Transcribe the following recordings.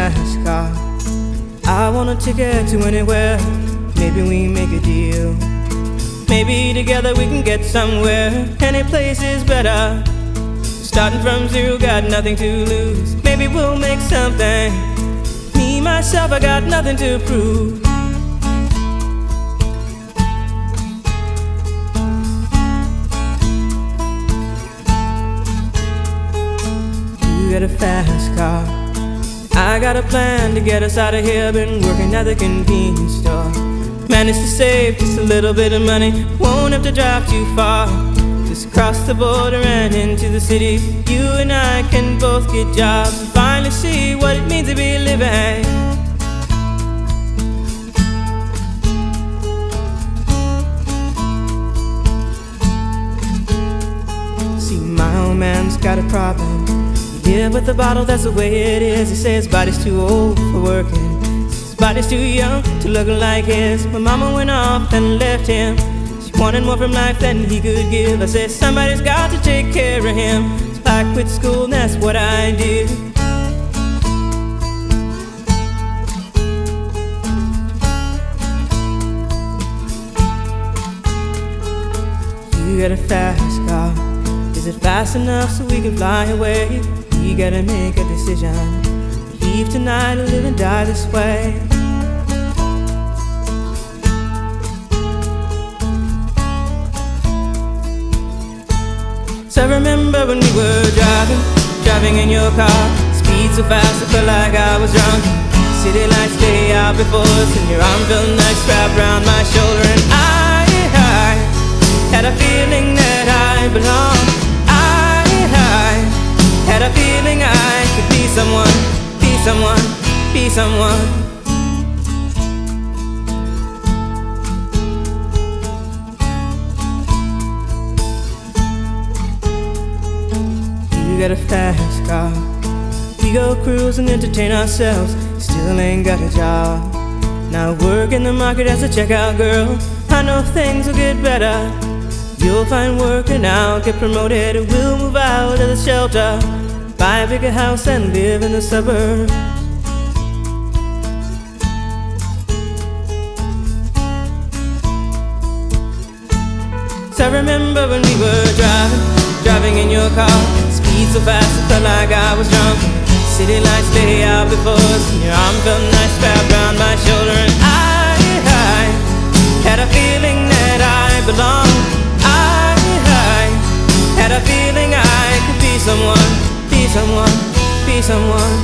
fast car. I want a ticket to anywhere. Maybe we make a deal. Maybe together we can get somewhere. Any place is better. Starting from zero, got nothing to lose. Maybe we'll make something. Me, myself, I got nothing to prove. You got a fast car. I got a plan to get us out of here. Been working at the convenience store. Managed to save just a little bit of money. Won't have to drive too far. Just cross the border and into the city. You and I can both get jobs and finally see what it means to be living. See, my old man's got a problem. He live with a bottle, that's the way it is. He says his body's too old for working. His body's too young to look like his. My mama went off and left him. She wanted more from life than he could give. I said somebody's got to take care of him. So I quit school and that's what I did. You got a fast car. Is it fast enough so we can fly away? We gotta make a decision. Leave tonight or live and die this way. So I remember when we were driving in your car. Speed so fast I felt like I was drunk. City lights lay out before us, and your arm felt nice wrapped around my shoulder. And I had a feeling that I belonged. I had a feeling I could be someone, be someone, be someone. You got a fast car. We go cruise and entertain ourselves. Still ain't got a job. Now work in the market as a checkout girl. I know things will get better. You'll find work and I'll get promoted. We'll move out of the shelter, buy a bigger house and live in the suburbs. So I remember when we were driving in your car. Speed so fast I felt like I was drunk. City lights lay out before us, and your arm felt nice wrapped around my shoulder. And I had a feeling that I belonged. Had a feeling I could be someone, be someone, be someone.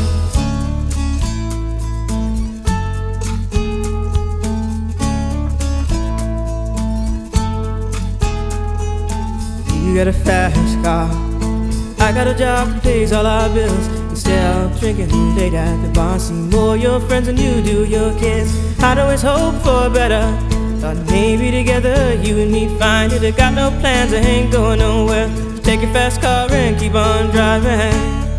You got a fast car. I got a job that pays all our bills. Instead of drinking late at the bar, see more your friends than you do your kids. I'd always hope for better. Thought maybe together you and me find it. I got no plans, I ain't going nowhere. Take your fast car and keep on driving.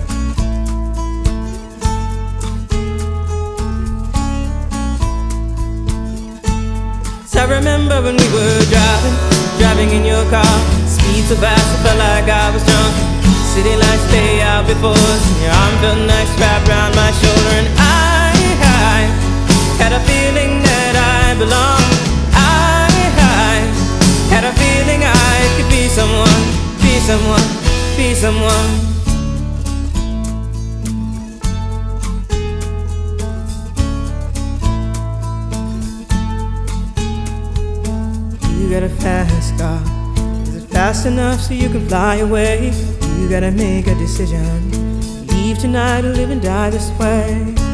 So I remember when we were driving in your car. Speed so fast I felt like I was drunk. City lights lay out before us, and your arm felt nice wrapped around my shoulder. And I had a feeling that I belonged. I had a feeling I could be someone, be someone, be someone. You got a fast car. Is it fast enough so you can fly away? You gotta make a decision. Leave tonight or live and die this way.